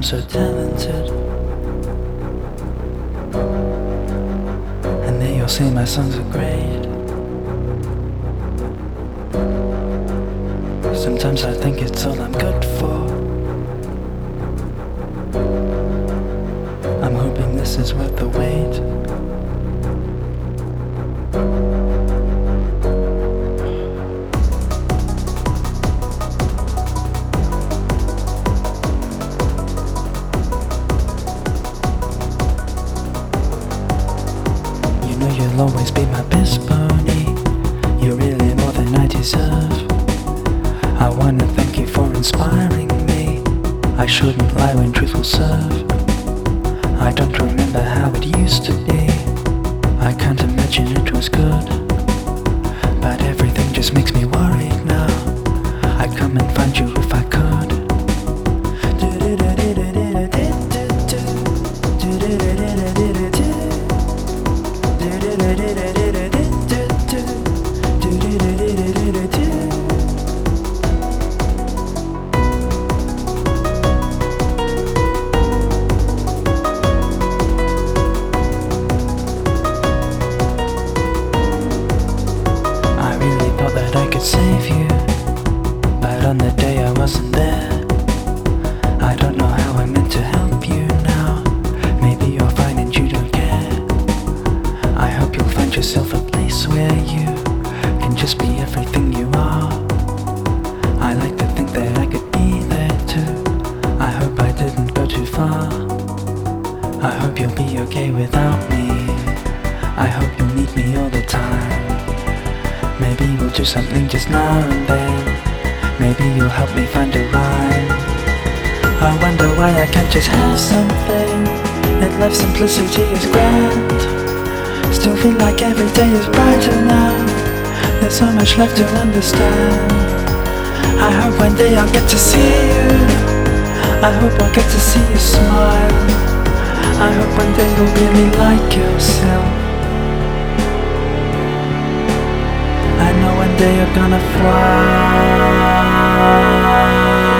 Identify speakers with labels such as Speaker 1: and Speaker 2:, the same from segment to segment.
Speaker 1: so talented. And they all say my songs are great. Sometimes I think it's all I'm good for. I'm hoping this is worth the wait. You know you'll always be my best pony. You're really more than I deserve. I wanna thank you for inspiring me. I shouldn't lie when truth will serve. I don't remember how it used to be. I can't imagine it was good. But everything just makes me worried now. I'd come and find you if I could. Save you, but on the day I wasn't there. I don't know how I meant to help you now. Maybe you're fine and you don't care. I hope you'll find yourself a place where you can just be everything you are. I like to think that I could be there too. I hope I didn't go too far. I hope you'll be okay without me. I hope you'll need me all the time. Maybe we'll do something just now and then. Maybe you'll help me find a rhyme. I wonder why I can't just have something. That life's simplicity is grand. Still feel like every day is brighter now. There's so much left to understand. I hope one day I'll get to see you. I hope I'll get to see you smile. I hope one day you'll really like yourself. I know one day you're gonna fly.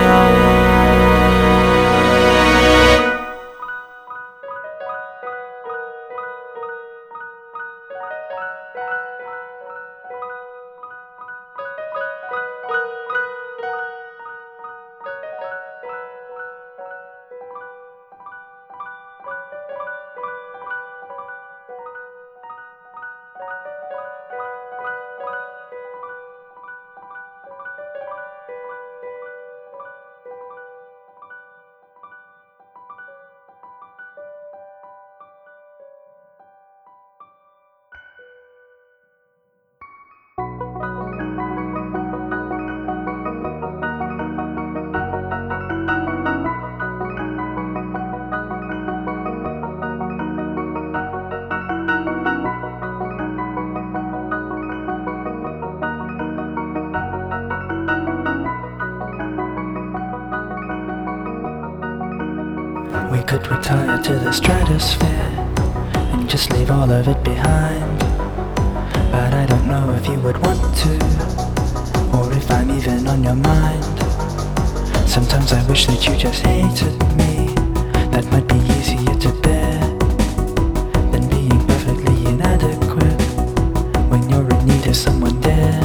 Speaker 1: We could retire to the stratosphere and just leave all of it behind. But I don't know if you would want to, or if I'm even on your mind. Sometimes I wish that you just hated me. That might be easier to bear than being perfectly inadequate when you're in need of someone there.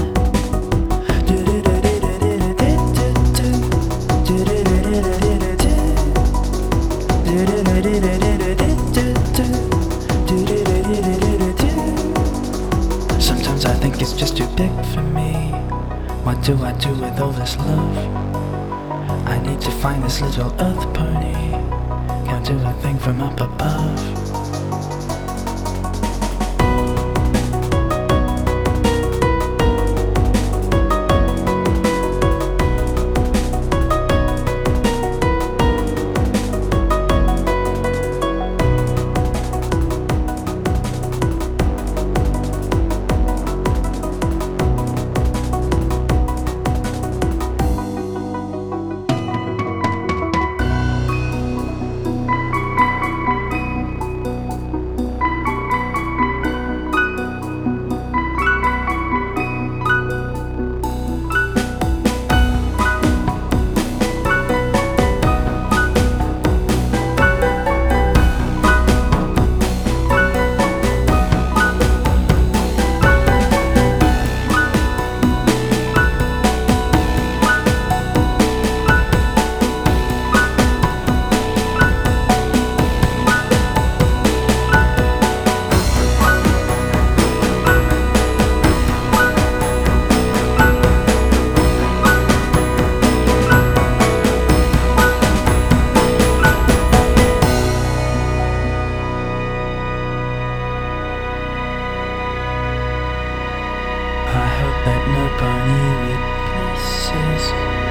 Speaker 1: Sometimes I think it's just too big for me. What do I do with all this love? I need to find this little earth pony. Can't do a thing from up above. that nobody replaces.